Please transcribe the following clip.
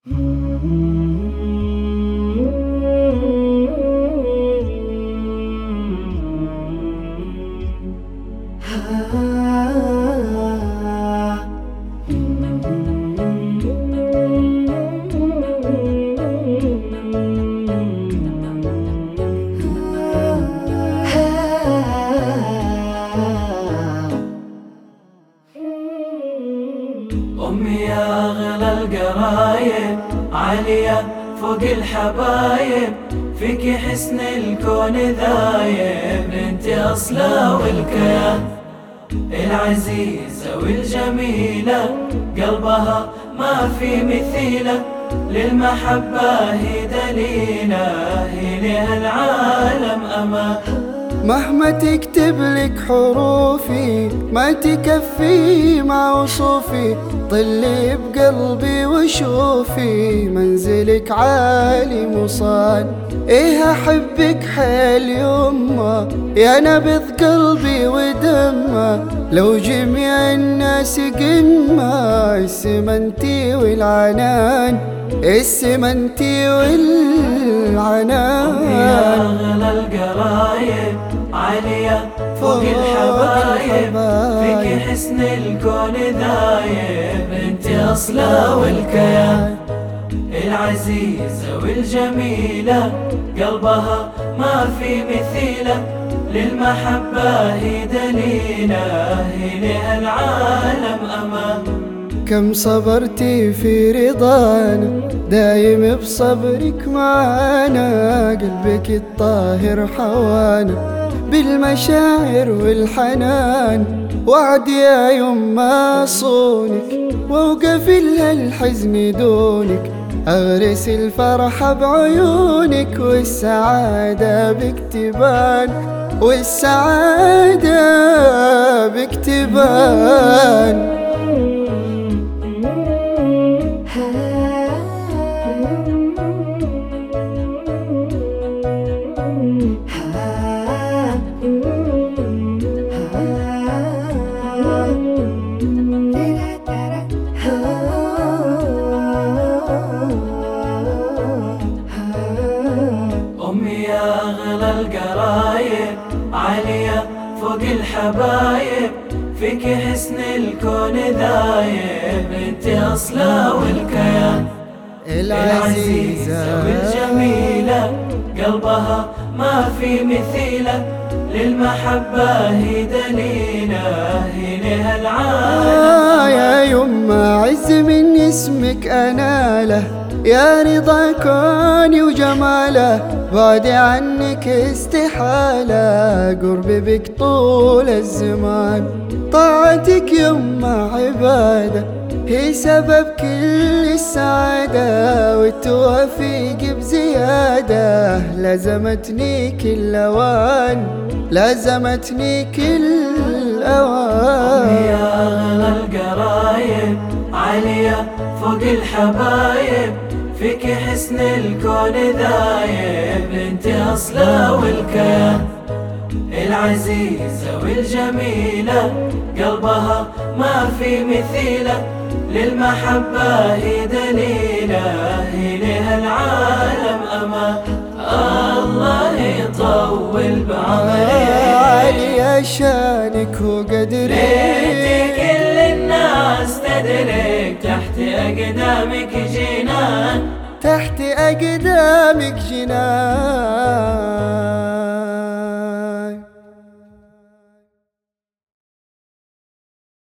أمي يا أغلى القرايب، عالية فوق الحبايب، فيك حسن الكون ذايب، انت أصلا والكيان العزيزة والجميلة، قلبها ما في مثيلة، للمحبة هي دليلة، هي لها العالم أمان. مهما تكتب لك حروفي ما تكفي مع وصوفي، طلي بقلبي وشوفي منزلك عالي مصان. ايه احبك حيل يما يا نبض قلبي ودمه، لو جميع الناس قمة السمنتي والعنان، السمنتي والعنان. يا أغلى القرايب، عالية فوق الحبايب، فيك حسن الكون ذايب، انت أصلا والكيان العزيزة والجميلة، قلبها ما في مثيلة، للمحبة هي دليلة، هي لها العالم أمان. كم صبرتي في رضانا دايم بصبرك معانا، قلبك الطاهر حوانا بالمشاعر والحنان، وعد يا يما صونك واوقف لها الحزن دونك، اغرس الفرحة بعيونك والسعادة بكتبان، والسعادة بكتبان. أمي يا أغلى القرايب، عالية فوق الحبايب، فيك حسن الكون ذايب، انت أصلا والكيان العزيزة والجميلة، قلبها ما في مثيلة، للمحبة هي دليلة، هي لها العالم. يا يما عز من اسمك أناله، يا رضا كوني وجماله، بعدي عنك استحالة، قربي بك طول الزمان، طاعتك يما عبادة هي سبب كل السعادة، والتوفيق بزيادة لازمتني كل أوان، لازمتني كل أوان. يا أغلى القرايب، عالية فوق الحبايب، فيك حسن الكون ذايب، انت أصلا والكيان العزيزة والجميلة، قلبها ما في مثيلة، للمحبة هي دليلة، هي لها العالم أمان. الله يطول بعمرك، عالي شانك وقدرك، ليت كل الناس تدرك، تحت أقدامك جنان، تحت أقدامك جنان.